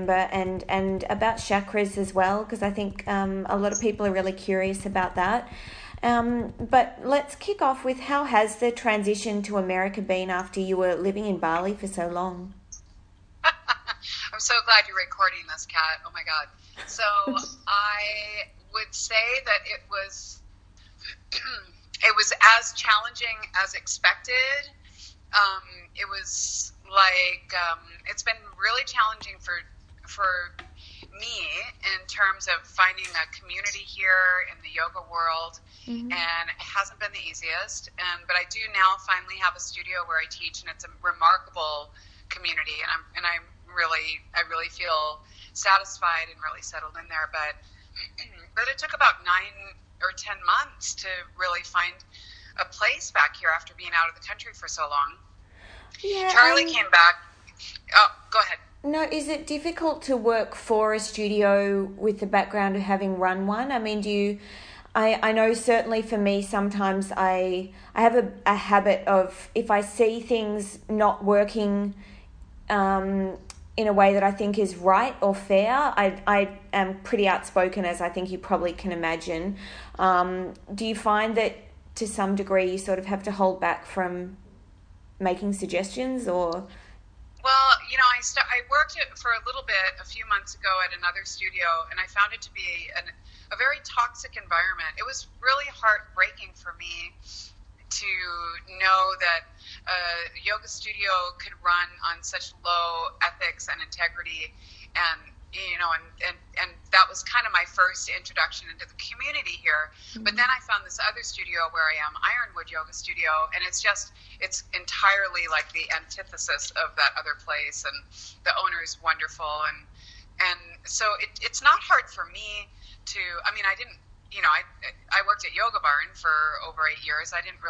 November, and about chakras as well, because I think a lot of people are really curious about that. But let's kick off with, how has the transition to America been after you were living in Bali for so long? I'm so glad you're recording this, Kat. Oh my God. So I would say that it was as challenging as expected. It was like it's been really challenging for me in terms of finding a community here in the yoga world, and it hasn't been the easiest. But I do now finally have a studio where I teach, and it's a remarkable community, and I really feel satisfied and really settled in there. But it took about 9 or 10 months to really find a place back here after being out of the country for so long. Yeah, Charlie came back. Oh, go ahead. No, is it difficult to work for a studio with the background of having run one? I mean, I know certainly for me, sometimes I have a habit of, if I see things not working in a way that I think is right or fair, I am pretty outspoken, as I think you probably can imagine. Do you find that to some degree you sort of have to hold back from making suggestions, or? Well, I worked for a little bit a few months ago at another studio, and I found it to be a very toxic environment. It was really heartbreaking for me to know that a yoga studio could run on such low ethics and integrity, and that was kind of my first introduction into the community here. But then I found this other studio where I am, Ironwood Yoga Studio, and it's entirely like the antithesis of that other place, and the owner is wonderful, and so it's not hard for me to, I didn't, I worked at Yoga Barn for over 8 years.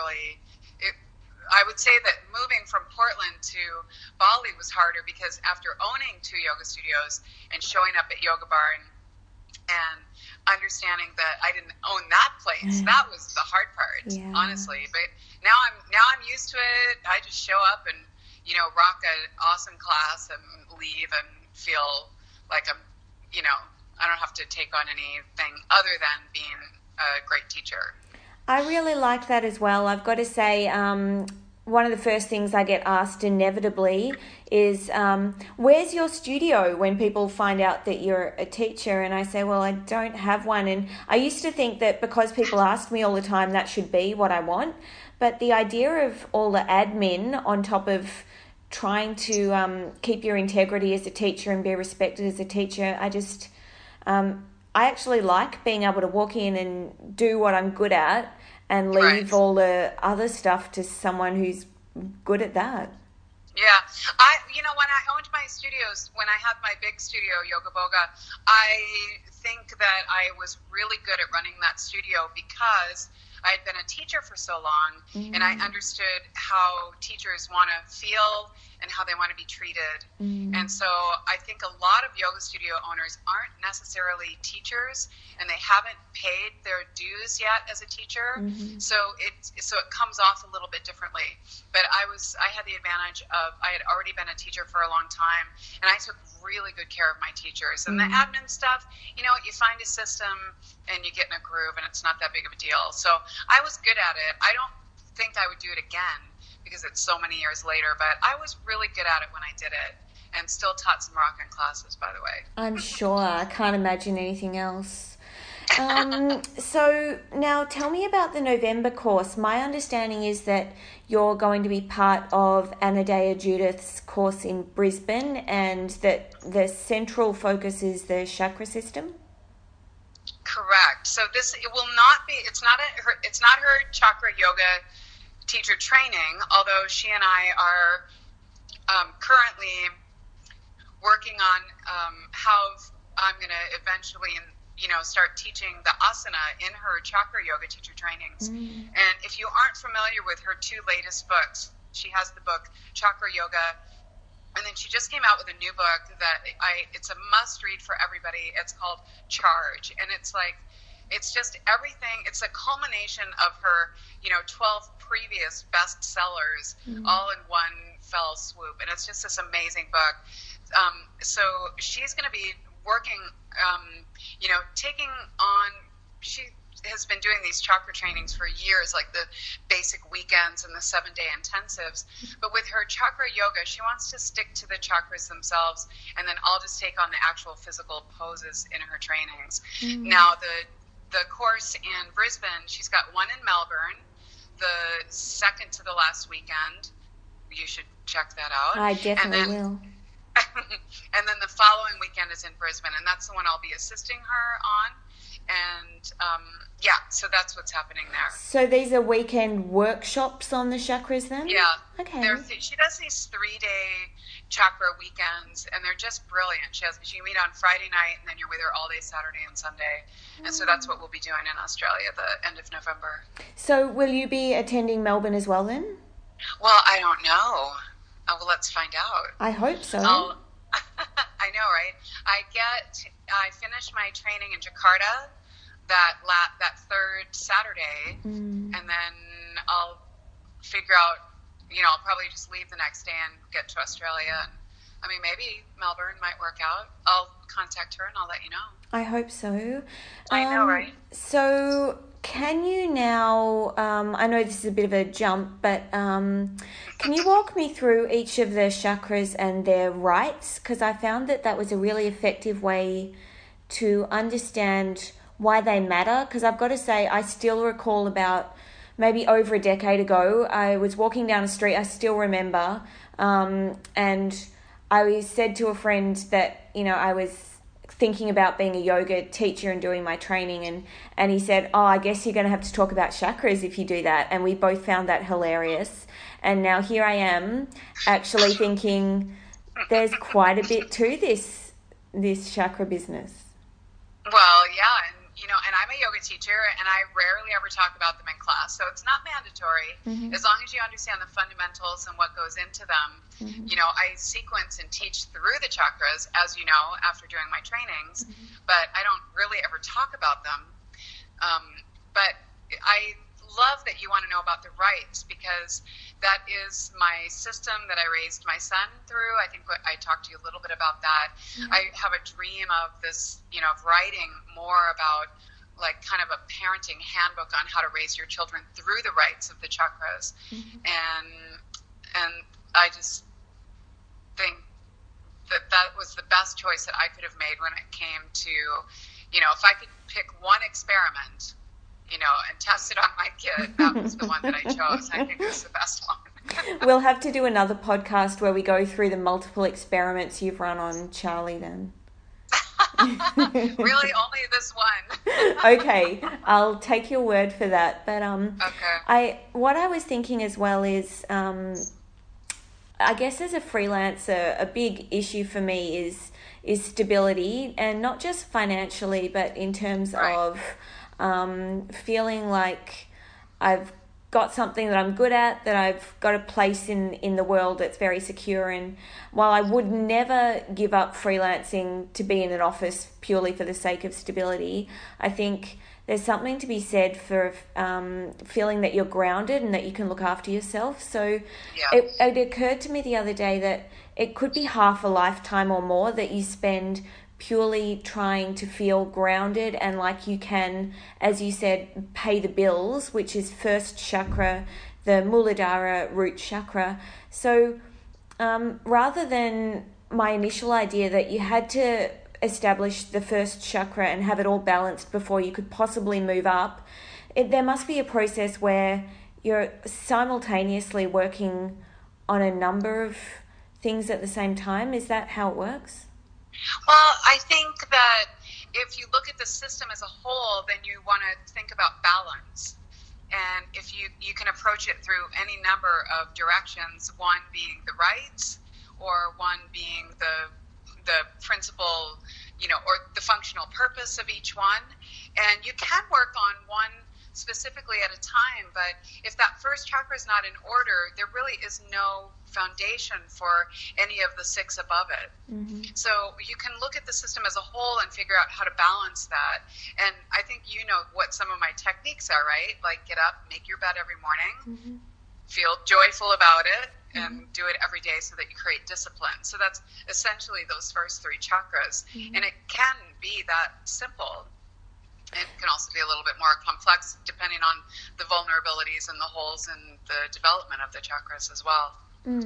I would say that moving from Portland to Bali was harder, because after owning 2 yoga studios and showing up at Yoga Barn and understanding that I didn't own that place, that was the hard part, honestly. But now I'm used to it. I just show up and, rock an awesome class and leave and feel like I don't have to take on anything other than being a great teacher. I really like that as well. I've got to say, one of the first things I get asked inevitably is, where's your studio, when people find out that you're a teacher? And I say, well, I don't have one. And I used to think that because people ask me all the time, that should be what I want. But the idea of all the admin on top of trying to keep your integrity as a teacher and be respected as a teacher, I actually like being able to walk in and do what I'm good at and leave all the other stuff to someone who's good at that. Yeah. When I owned my studios, when I had my big studio, Yoga Boga, I think that I was really good at running that studio because I had been a teacher for so long, and I understood how teachers want to feel and how they want to be treated. And so I think a lot of yoga studio owners aren't necessarily teachers, and they haven't paid their dues yet as a teacher. So it comes off a little bit differently. But I had the advantage of, I had already been a teacher for a long time, and I took really good care of my teachers. And the admin stuff, you find a system and you get in a groove, and it's not that big of a deal. So I was good at it. I don't think I would do it again because it's so many years later, but I was really good at it when I did it, and still taught some rockin' classes, by the way. I'm sure. I can't imagine anything else. So now tell me about the November course. My understanding is that you're going to be part of Anodea Judith's course in Brisbane, and that the central focus is the chakra system. Correct. So it's not her chakra yoga teacher training, although she and I are currently working on how I'm going to eventually start teaching the asana in her chakra yoga teacher trainings. And if you aren't familiar with her 2 latest books, she has the book Chakra Yoga, and then she just came out with a new book that it's a must read for everybody. It's called Charge, and it's just everything. It's a culmination of her 12 previous bestsellers all in one fell swoop, and it's just this amazing book So she's going to be working, taking on, she has been doing these chakra trainings for years, like the basic weekends and the 7-day intensives. But with her chakra yoga, she wants to stick to the chakras themselves, and then I'll just take on the actual physical poses in her trainings. Now, the course in Brisbane, she's got one in Melbourne, the second to the last weekend. You should check that out. I definitely will. And then the following weekend is in Brisbane, and that's the one I'll be assisting her on. And so that's what's happening there. So these are weekend workshops on the chakras then? Yeah. Okay. She does these 3-day chakra weekends, and they're just brilliant. She meet on Friday night, and then you're with her all day Saturday and Sunday. And so that's what we'll be doing in Australia the end of November. So will you be attending Melbourne as well then? Well, I don't know. Well, let's find out. I hope so. I know, right? I finished my training in Jakarta that third Saturday, and then I'll figure out, I'll probably just leave the next day and get to Australia. I mean, maybe Melbourne might work out. I'll contact her and I'll let you know. I hope so. I know, right? So can you now, I know this is a bit of a jump, but can you walk me through each of the chakras and their rights? Because I found that was a really effective way to understand why they matter. Because I've got to say, I still recall about maybe over a decade ago, I was walking down a street, I still remember, and I said to a friend that, I was thinking about being a yoga teacher and doing my training, and he said, I guess you're going to have to talk about chakras if you do that. And we both found that hilarious. And now here I am actually thinking there's quite a bit to this chakra business. Well, yeah, and I'm a yoga teacher, and I rarely ever talk about them in class, so it's not mandatory. As long as you understand the fundamentals and what goes into them. I sequence and teach through the chakras, as you know, after doing my trainings, but I don't really ever talk about them. But I love that you want to know about the rites, because that is my system that I raised my son through. I think I talked to you a little bit about that. I have a dream of this, of writing more about like kind of a parenting handbook on how to raise your children through the rites of the chakras. And I just think that was the best choice that I could have made when it came to, if I could pick one experiment, and test it on my kid, that was the one that I chose. I think it was the best one. We'll have to do another podcast where we go through the multiple experiments you've run on Charlie then. Really, only this one. Okay, I'll take your word for that. But okay. What I was thinking as well is, I guess as a freelancer, a big issue for me is stability, and not just financially, but in terms of feeling like I've got something that I'm good at, that I've got a place in the world that's very secure. And while I would never give up freelancing to be in an office purely for the sake of stability, I think there's something to be said for feeling that you're grounded and that you can look after yourself. So it occurred to me the other day that it could be half a lifetime or more that you spend purely trying to feel grounded and like you can, as you said, pay the bills, which is first chakra, the Muladhara root chakra. So rather than my initial idea that you had to establish the first chakra and have it all balanced before you could possibly move up, there must be a process where you're simultaneously working on a number of things at the same time. Is that how it works? Well, I think that if you look at the system as a whole, then you want to think about balance. And if you can approach it through any number of directions, one being the rights, or one being the principle, or the functional purpose of each one. And you can work on one specifically at a time, but if that first chakra is not in order, there really is no foundation for any of the 6 above it. So you can look at the system as a whole and figure out how to balance that. And I think you know what some of my techniques are, right? Like get up, make your bed every morning, feel joyful about it, and do it every day so that you create discipline. So that's essentially those first three chakras. And it can be that simple. It can also be a little bit more complex depending on the vulnerabilities and the holes in the development of the chakras as well.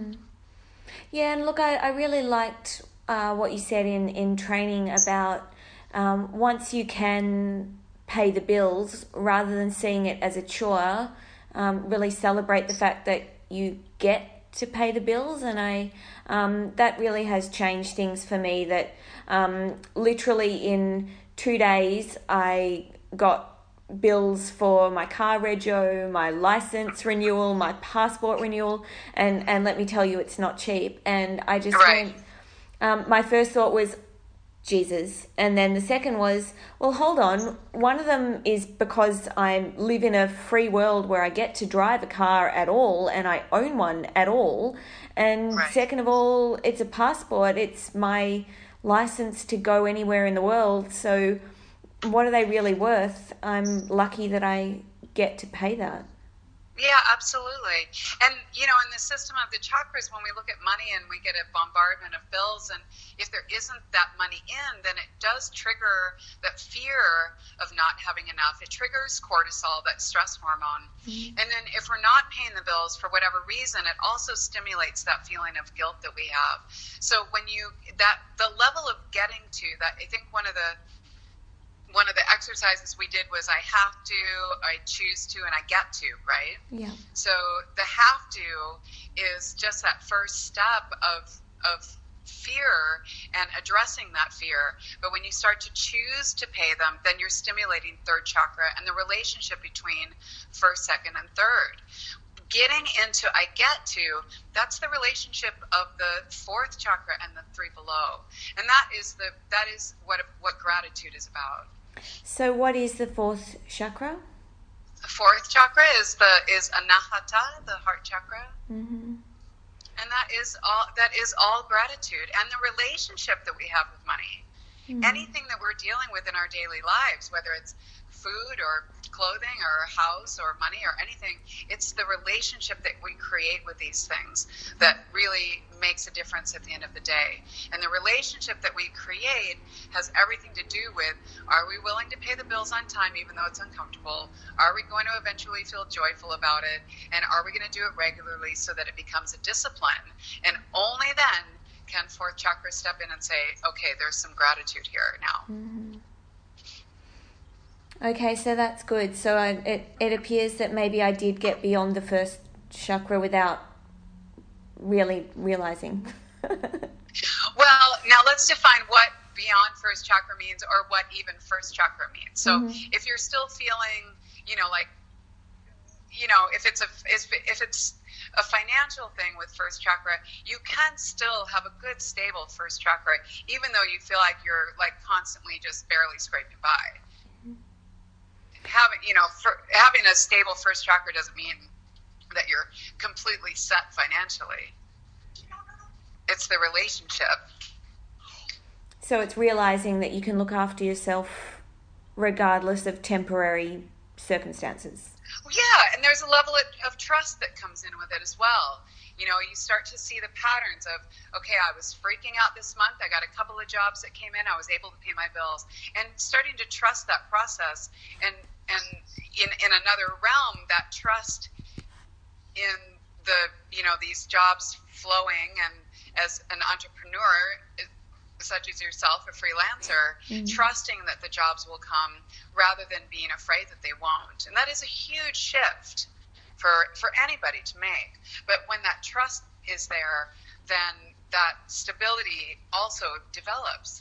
Yeah, and look, I really liked what you said in training about once you can pay the bills, rather than seeing it as a chore, really celebrate the fact that you get to pay the bills. And I that really has changed things for me, that literally in 2 days I got bills for my car rego, my license renewal, my passport renewal, and let me tell you, it's not cheap. And I just went, my first thought was, Jesus. And then the second was, well, hold on. One of them is because I live in a free world where I get to drive a car at all and I own one at all. And second of all, it's a passport. It's my license to go anywhere in the world. So what are they really worth? I'm lucky that I get to pay that. Yeah, absolutely. And, you know, in the system of the chakras, when we look at money and we get a bombardment of bills, and if there isn't that money in, then it does trigger that fear of not having enough. It triggers cortisol, that stress hormone. And then if we're not paying the bills for whatever reason, it also stimulates that feeling of guilt that we have. So when the level of getting to that, I think one of the exercises we did was I have to, I choose to, and I get to, right? Yeah. So the have to is just that first step of fear and addressing that fear. But when you start to choose to pay them, then you're stimulating third chakra and the relationship between first, second, and third. Getting into I get to, that's the relationship of the fourth chakra and the three below. And that is what gratitude is about. So what is the fourth chakra? The fourth chakra is Anahata, the heart chakra. And that is all gratitude and the relationship that we have with money. Anything that we're dealing with in our daily lives, whether it's food or clothing or a house or money or anything, it's the relationship that we create with these things that really makes a difference at the end of the day. And the relationship that we create has everything to do with, are we willing to pay the bills on time even though it's uncomfortable? Are we going to eventually feel joyful about it? And are we going to do it regularly so that it becomes a discipline? And only then can fourth chakra step in and say, okay, there's some gratitude here now. Okay, so that's good. So it appears that maybe I did get beyond the first chakra without really realizing. Well, now let's define what beyond first chakra means, or what even first chakra means. So if you're still feeling, if it's a financial thing with first chakra, you can still have a good stable first chakra, even though you feel like you're constantly just barely scraping by. Having a stable first chakra doesn't mean that you're completely set financially. It's the relationship. So it's realizing that you can look after yourself regardless of temporary circumstances. Yeah, and there's a level of trust that comes in with it as well. You start to see the patterns of, okay, I was freaking out this month. I got a couple of jobs that came in. I was able to pay my bills, and starting to trust that process. And in another realm, that trust in these jobs flowing, and as an entrepreneur, such as yourself, a freelancer, trusting that the jobs will come rather than being afraid that they won't. And that is a huge shift for anybody to make. But when that trust is there, then that stability also develops.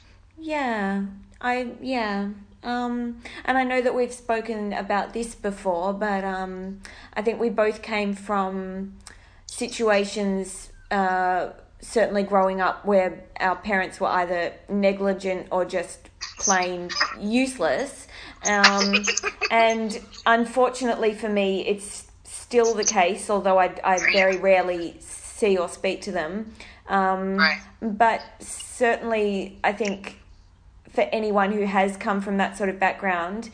And I know that we've spoken about this before, but I think we both came from situations, certainly growing up, where our parents were either negligent or just plain useless. And unfortunately for me, it's still the case, although I very rarely see or speak to them. But certainly I think for anyone who has come from that sort of background,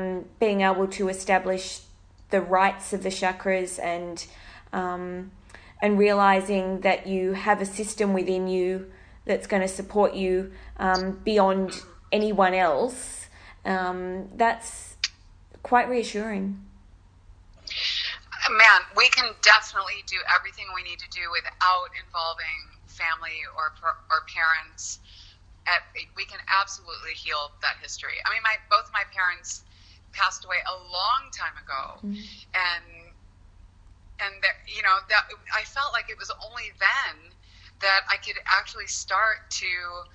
being able to establish the rights of the chakras and and realizing that you have a system within you that's going to support you beyond anyone else, that's quite reassuring. Man, we can definitely do everything we need to do without involving family or parents. We can absolutely heal that history. I mean, both my parents passed away a long time ago, and that I felt like it was only then that I could actually start to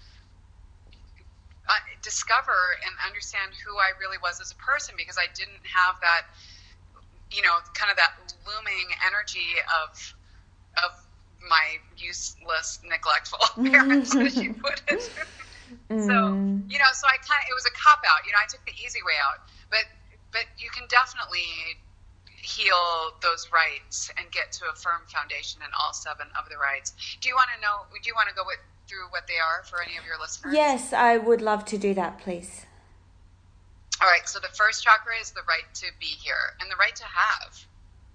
discover and understand who I really was as a person, because I didn't have that, kind of that looming energy of my useless, neglectful parents, as you put it. So, it was a cop-out. I took the easy way out. But you can definitely heal those rights and get to a firm foundation in all 7 of the rights. Do you want to go through what they are for any of your listeners? Yes, I would love to do that, please. All right, so the first chakra is the right to be here and the right to have.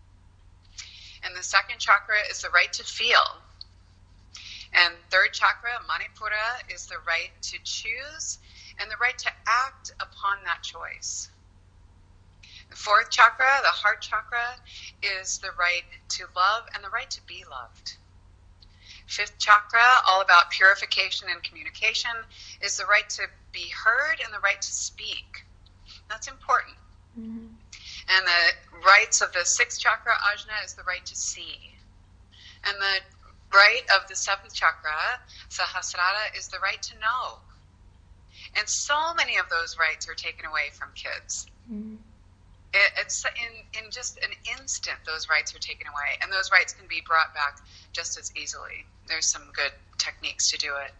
And the second chakra is the right to feel. And third chakra, Manipura, is the right to choose and the right to act upon that choice. The fourth chakra, the heart chakra, is the right to love and the right to be loved. Fifth chakra, all about purification and communication, is the right to be heard and the right to speak. That's important. Mm-hmm. And the rights of the sixth chakra, Ajna, is the right to see. And the right of the seventh chakra, Sahasrara, is the right to know. And so many of those rights are taken away from kids. Mm-hmm. It's in just an instant, those rights are taken away. And those rights can be brought back just as easily. There's some good techniques to do it.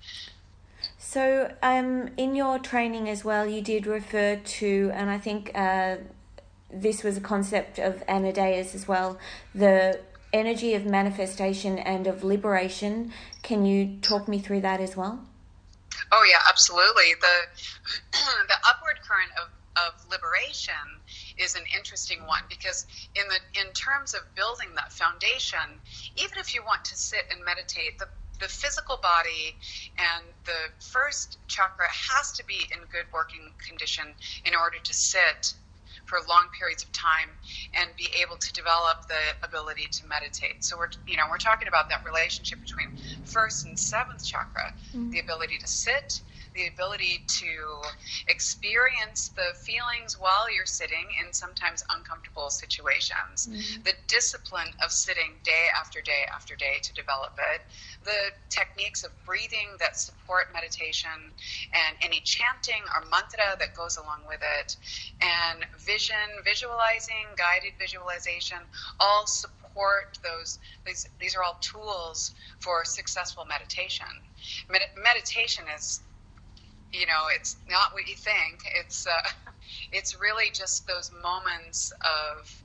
So in your training as well, you did refer to, and I think this was a concept of Anadeus as well, the energy of manifestation and of liberation. Can you talk me through that as well? Oh yeah, absolutely. The upward current of liberation is an interesting one, because in terms of building that foundation, even if you want to sit and meditate, the physical body and the first chakra has to be in good working condition in order to sit for long periods of time and be able to develop the ability to meditate. So we're talking about that relationship between first and seventh chakra, mm-hmm. the ability to sit, the ability to experience the feelings while you're sitting in sometimes uncomfortable situations, mm-hmm. the discipline of sitting day after day after day to develop it, the techniques of breathing that support meditation, and any chanting or mantra that goes along with it, and visualizing, guided visualization, all support those. These are all tools for successful meditation. Meditation is, it's not what you think. It's really just those moments of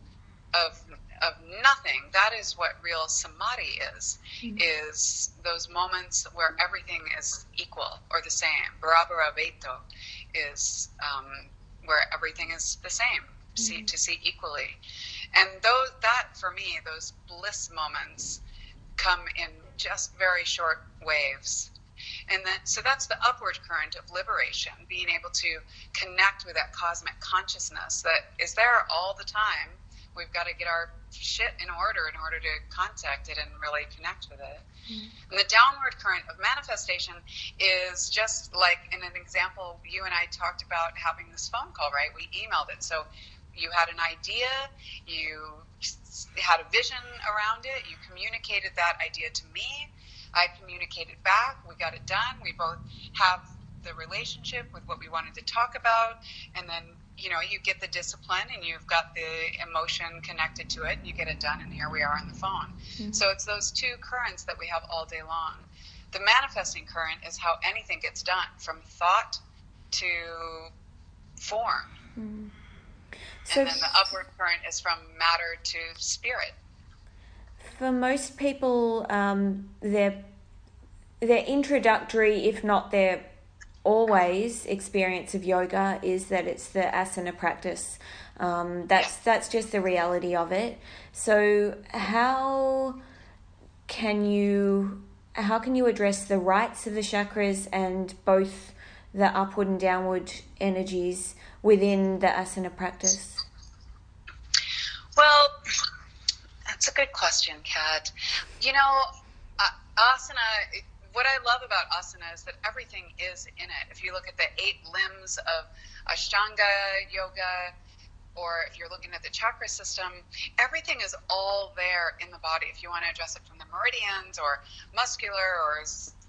nothing. That is what real samadhi is. Mm-hmm. Is those moments where everything is equal or the same. Barabara Veto is where everything is the same. Mm-hmm. To see equally, and that for me, those bliss moments come in just very short waves. And so that's the upward current of liberation, being able to connect with that cosmic consciousness that is there all the time. We've got to get our shit in order to contact it and really connect with it. Mm-hmm. And the downward current of manifestation is just like in an example, you and I talked about having this phone call, right? We emailed it. So you had an idea, you had a vision around it, you communicated that idea to me, I communicated back, we got it done, we both have the relationship with what we wanted to talk about, and then, you get the discipline and you've got the emotion connected to it, and you get it done, and here we are on the phone. Mm-hmm. So it's those two currents that we have all day long. The manifesting current is how anything gets done, from thought to form. Mm-hmm. So, and then the upward current is from matter to spirit. For most people, their introductory, if not their always experience of yoga, is that it's the asana practice. That's just the reality of it. So how how can you address the rights of the chakras and both the upward and downward energies within the asana practice? Well, that's a good question, Kat. Asana, what I love about asana is that everything is in it. If you look at the 8 limbs of Ashtanga yoga, or if you're looking at the chakra system, everything is all there in the body. If you want to address it from the meridians or muscular or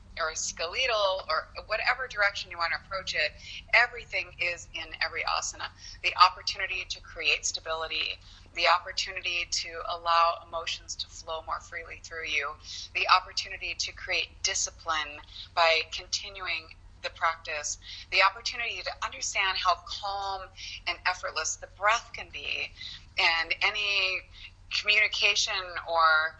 skeletal or whatever direction you want to approach it, everything is in every asana. The opportunity to create stability, the opportunity to allow emotions to flow more freely through you, the opportunity to create discipline by continuing the practice, the opportunity to understand how calm and effortless the breath can be, and any communication or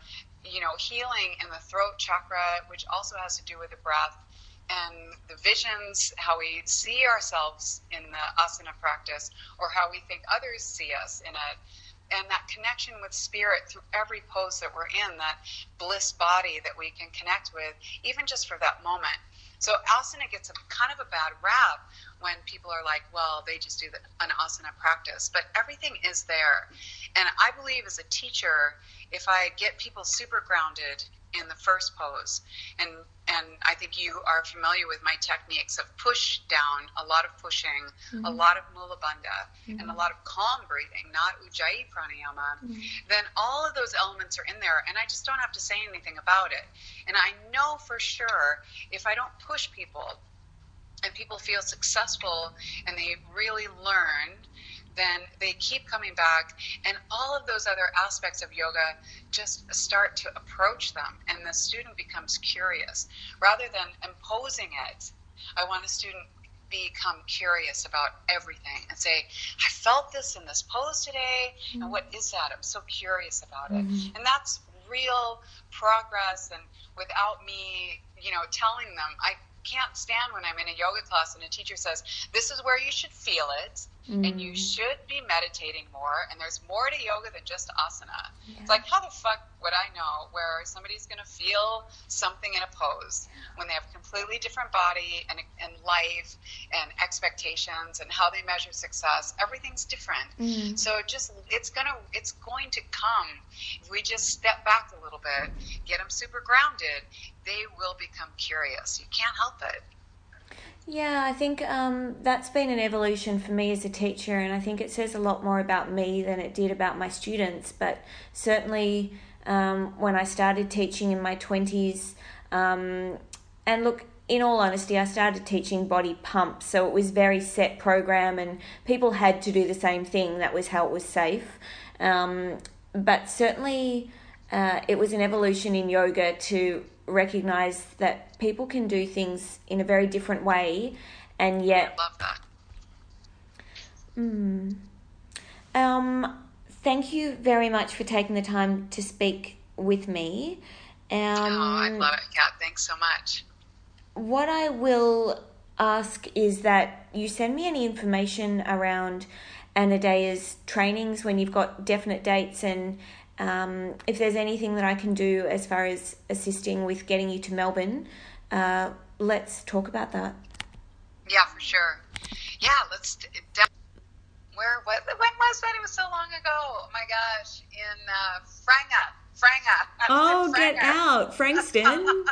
healing in the throat chakra, which also has to do with the breath, and the visions, how we see ourselves in the asana practice, or how we think others see us in it, and that connection with spirit through every pose that we're in, that bliss body that we can connect with, even just for that moment. So asana gets kind of a bad rap when people are like, well, they just do an asana practice, but everything is there. And I believe as a teacher, if I get people super grounded in the first pose, and I think you are familiar with my techniques of push down, a lot of pushing, a lot of mula bandha, and a lot of calm breathing, not ujjayi pranayama, then all of those elements are in there, and I just don't have to say anything about it. And I know for sure if I don't push people and people feel successful and they really learn, then they keep coming back, and all of those other aspects of yoga just start to approach them, and the student becomes curious. Rather than imposing it, I want a student become curious about everything and say, I felt this in this pose today, and what is that? I'm so curious about it. And that's real progress, and without me, telling them, I can't stand when I'm in a yoga class and a teacher says, this is where you should feel it, and you should be meditating more, and there's more to yoga than just asana. Yeah. It's like, how the fuck would I know where somebody's going to feel something in a pose when they have a completely different body and life and expectations and how they measure success? Everything's different. So it's going to come. If we just step back a little bit, get them super grounded, they will become curious. You can't help it. Yeah, I think that's been an evolution for me as a teacher, and I think it says a lot more about me than it did about my students. But certainly when I started teaching in my 20s, and look, in all honesty, I started teaching body pump, so it was very set program, and people had to do the same thing. That was how it was safe. But certainly it was an evolution in yoga to recognize that people can do things in a very different way, and yet I love that. Thank you very much for taking the time to speak with me. I love it, Kat. Thanks so much. What I will ask is that you send me any information around Anadea's trainings when you've got definite dates, and if there's anything that I can do as far as assisting with getting you to Melbourne, let's talk about that. Yeah, for sure. Yeah, let's. When was that? It was so long ago. Oh my gosh, in Franga. Oh, get out, Frankston.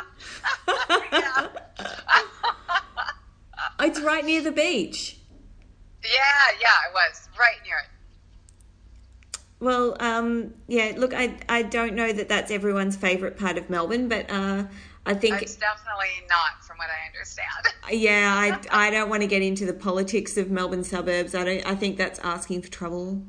It's right near the beach. Yeah, it was right near it. Well, look, I don't know that that's everyone's favourite part of Melbourne, but I think it's definitely not, from what I understand. Yeah, I don't want to get into the politics of Melbourne suburbs. I think that's asking for trouble.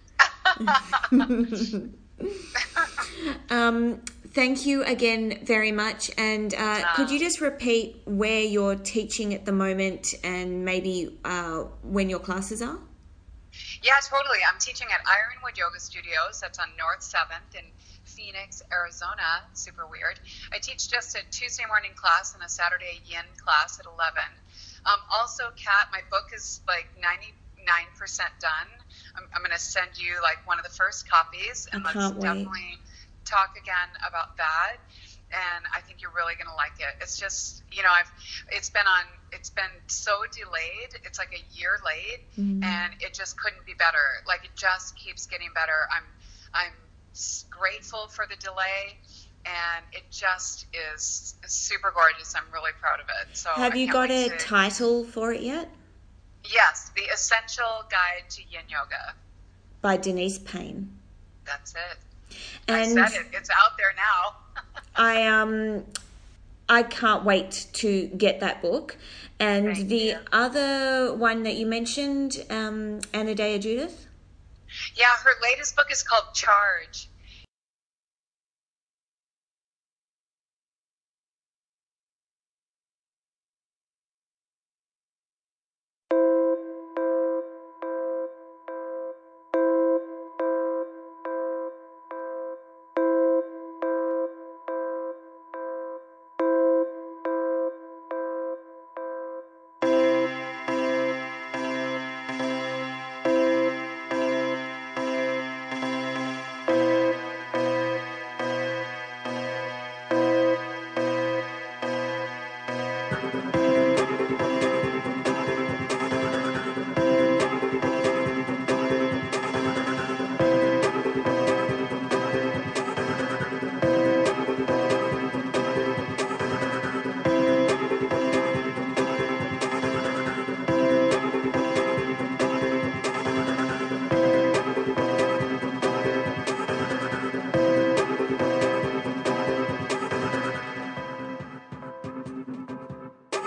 Thank you again very much, and could you just repeat where you're teaching at the moment and maybe when your classes are? Yeah, totally. I'm teaching at Ironwood Yoga Studios. That's on North 7th in Phoenix, Arizona. Super weird. I teach just a Tuesday morning class and a Saturday yin class at 11. Also, Kat, my book is like 99% done. I'm going to send you like one of the first copies, and let's definitely talk again about that. and I think you're really going to like it. It's just, it's been so delayed. It's like a year late, and it just couldn't be better. Like, it just keeps getting better. I'm grateful for the delay, and it just is super gorgeous. I'm really proud of it. So have you got a title for it yet? Yes, The Essential Guide to Yin Yoga by Denise Payne. That's it. And I said it. It's out there now. I can't wait to get that book. And Thank the you. other one that you mentioned, Anadea Judith? Yeah, her latest book is called Charge.